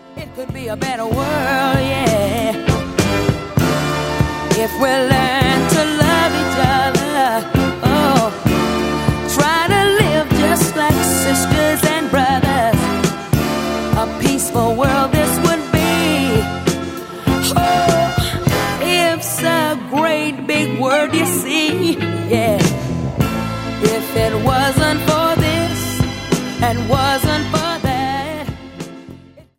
It could be a better world, yeah, if we learn to love each other. Oh, try to live just like sisters and brothers. A peaceful world this would be. Oh, it's a great big word, you see.